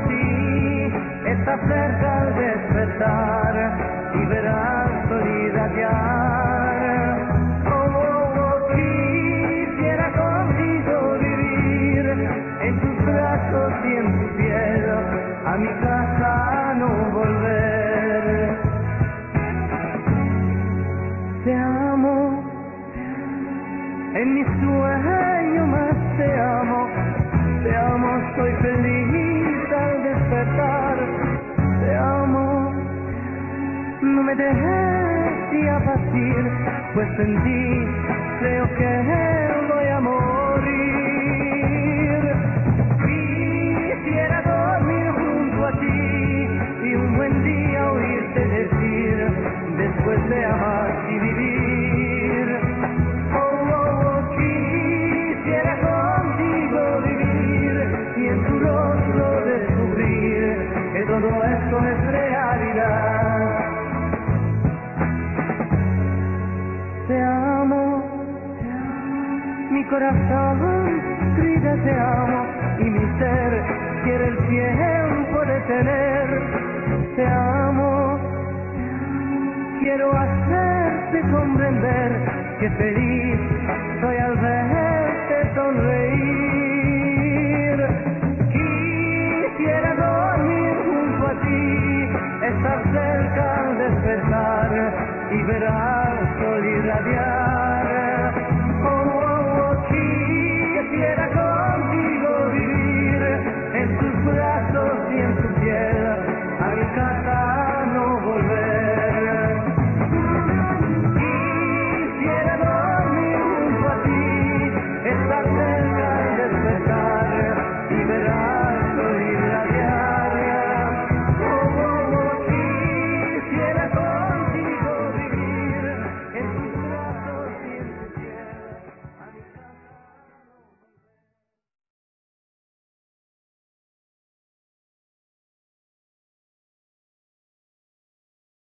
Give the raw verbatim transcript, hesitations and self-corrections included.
ti, está cerca al despertar y verás solidaridad. Oh, oh, oh, quisiera contigo vivir en tus brazos y en tu piel, a mi casa no volver. Te amo, en mi sueño más te amo, te amo, soy feliz al despertar, te amo, no me dejes ya partir, pues en ti creo que voy a morir. Quisiera dormir junto a ti y un buen día oírte decir, después de amar y vivir. Oh, oh, oh, quisiera contigo vivir y en tu rostro descubrir que todo esto es realidad. Te amo, mi corazón grita te amo y mi ser quiere el tiempo detener. Te amo, quiero hacerte comprender que feliz soy al verte sonreír.